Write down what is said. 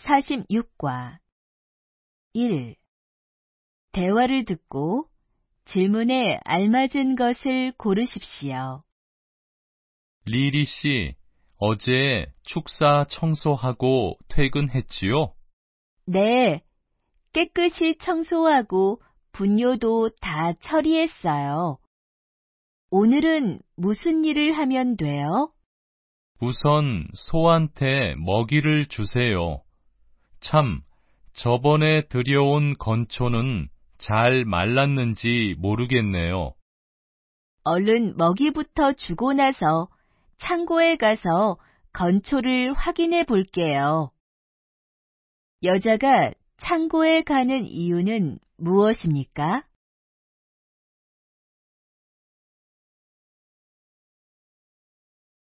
46과 1. 대화를 듣고 질문에 알맞은 것을 고르십시오. 리리 씨, 어제 축사 청소하고 퇴근했지요? 네, 깨끗이 청소하고 분뇨도 다 처리했어요. 오늘은 무슨 일을 하면 돼요? 우선 소한테 먹이를 주세요. 참, 저번에 들여온 건초는 잘 말랐는지 모르겠네요. 얼른 먹이부터 주고 나서 창고에 가서 건초를 확인해 볼게요. 여자가 창고에 가는 이유는 무엇입니까?